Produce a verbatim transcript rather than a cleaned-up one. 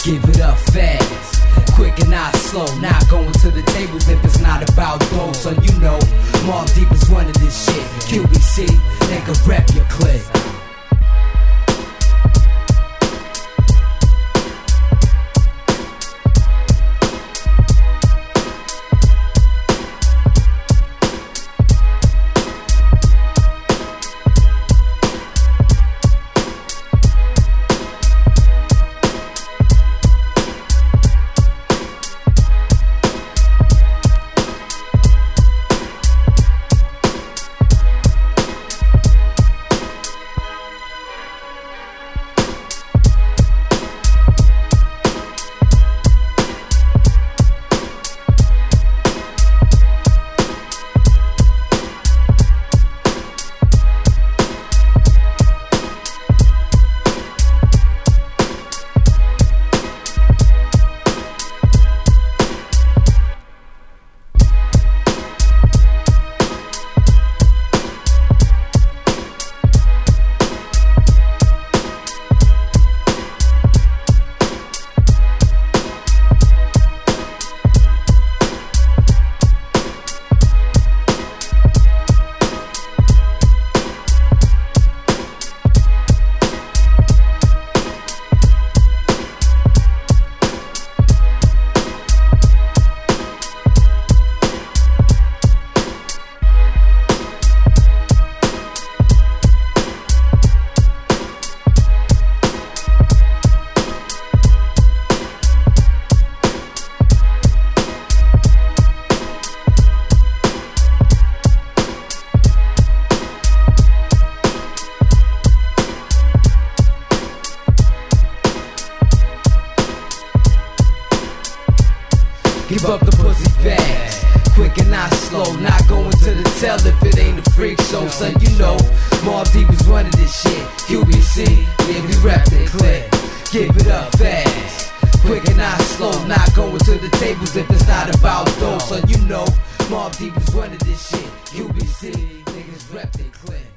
Give it up fast, quick and not slow. Not going to the tables if it's not about dough. So you know, Mobb Deep is running this shit. Q B C, nigga, rep your clique. Give up the pussy fast, quick and not slow. Not going to the tell if it ain't a freak show. Son, you know, Mobb Deep is running this shit. Q B C, yeah, we rep the clique. Give it up fast, quick and not slow. Not going to the tables if it's not about dough. Son, you know, Mobb Deep is running this shit. Q B C, niggas rep the clique.